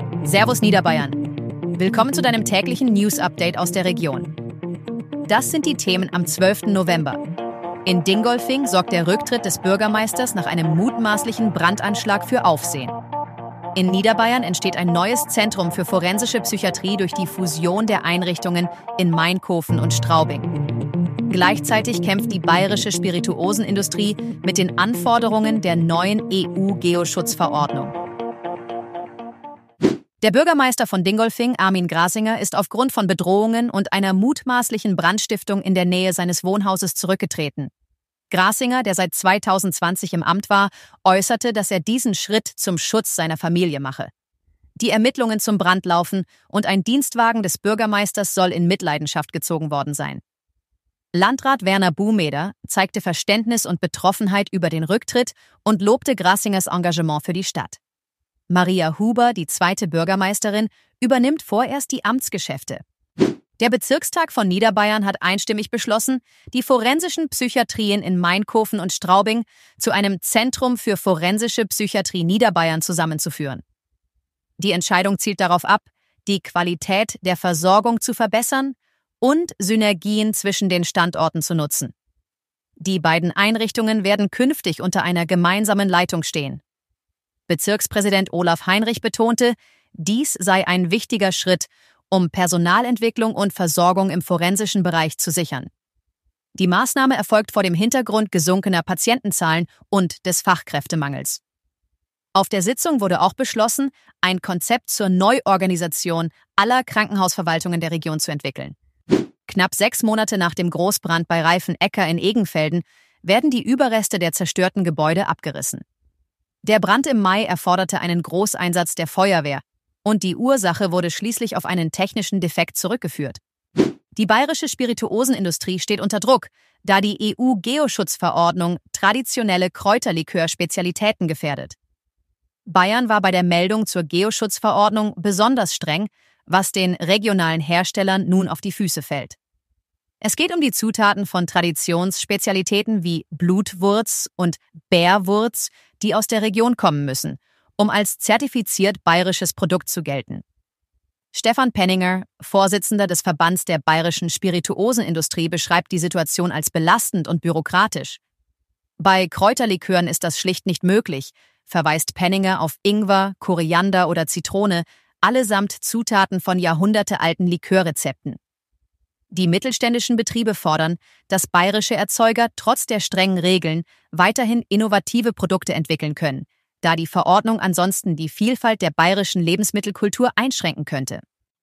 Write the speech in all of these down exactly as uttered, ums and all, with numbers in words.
Servus Niederbayern. Willkommen zu deinem täglichen News-Update aus der Region. Das sind die Themen am zwölften November. In Dingolfing sorgt der Rücktritt des Bürgermeisters nach einem mutmaßlichen Brandanschlag für Aufsehen. In Niederbayern entsteht ein neues Zentrum für forensische Psychiatrie durch die Fusion der Einrichtungen in Mainkofen und Straubing. Gleichzeitig kämpft die bayerische Spirituosenindustrie mit den Anforderungen der neuen E U-Geoschutzverordnung. Der Bürgermeister von Dingolfing, Armin Grasinger, ist aufgrund von Bedrohungen und einer mutmaßlichen Brandstiftung in der Nähe seines Wohnhauses zurückgetreten. Grasinger, der seit zweitausendzwanzig im Amt war, äußerte, dass er diesen Schritt zum Schutz seiner Familie mache. Die Ermittlungen zum Brand laufen und ein Dienstwagen des Bürgermeisters soll in Mitleidenschaft gezogen worden sein. Landrat Werner Buhmeder zeigte Verständnis und Betroffenheit über den Rücktritt und lobte Grasingers Engagement für die Stadt. Maria Huber, die zweite Bürgermeisterin, übernimmt vorerst die Amtsgeschäfte. Der Bezirkstag von Niederbayern hat einstimmig beschlossen, die forensischen Psychiatrien in Mainkofen und Straubing zu einem Zentrum für forensische Psychiatrie Niederbayern zusammenzuführen. Die Entscheidung zielt darauf ab, die Qualität der Versorgung zu verbessern und Synergien zwischen den Standorten zu nutzen. Die beiden Einrichtungen werden künftig unter einer gemeinsamen Leitung stehen. Bezirkspräsident Olaf Heinrich betonte, dies sei ein wichtiger Schritt, um Personalentwicklung und Versorgung im forensischen Bereich zu sichern. Die Maßnahme erfolgt vor dem Hintergrund gesunkener Patientenzahlen und des Fachkräftemangels. Auf der Sitzung wurde auch beschlossen, ein Konzept zur Neuorganisation aller Krankenhausverwaltungen der Region zu entwickeln. Knapp sechs Monate nach dem Großbrand bei Reifenecker in Egenfelden werden die Überreste der zerstörten Gebäude abgerissen. Der Brand im Mai erforderte einen Großeinsatz der Feuerwehr und die Ursache wurde schließlich auf einen technischen Defekt zurückgeführt. Die bayerische Spirituosenindustrie steht unter Druck, da die E U-Geoschutzverordnung traditionelle Kräuterlikör-Spezialitäten gefährdet. Bayern war bei der Meldung zur Geoschutzverordnung besonders streng, was den regionalen Herstellern nun auf die Füße fällt. Es geht um die Zutaten von Traditionsspezialitäten wie Blutwurz und Bärwurz, die aus der Region kommen müssen, um als zertifiziert bayerisches Produkt zu gelten. Stefan Penninger, Vorsitzender des Verbands der bayerischen Spirituosenindustrie, beschreibt die Situation als belastend und bürokratisch. Bei Kräuterlikören ist das schlicht nicht möglich, verweist Penninger auf Ingwer, Koriander oder Zitrone, allesamt Zutaten von jahrhundertealten Likörrezepten. Die mittelständischen Betriebe fordern, dass bayerische Erzeuger trotz der strengen Regeln weiterhin innovative Produkte entwickeln können, da die Verordnung ansonsten die Vielfalt der bayerischen Lebensmittelkultur einschränken könnte.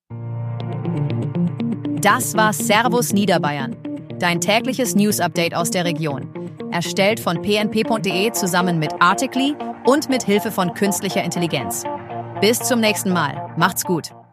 Das war Servus Niederbayern, dein tägliches News-Update aus der Region. Erstellt von p n p punkt d e zusammen mit Articly und mit Hilfe von künstlicher Intelligenz. Bis zum nächsten Mal. Macht's gut.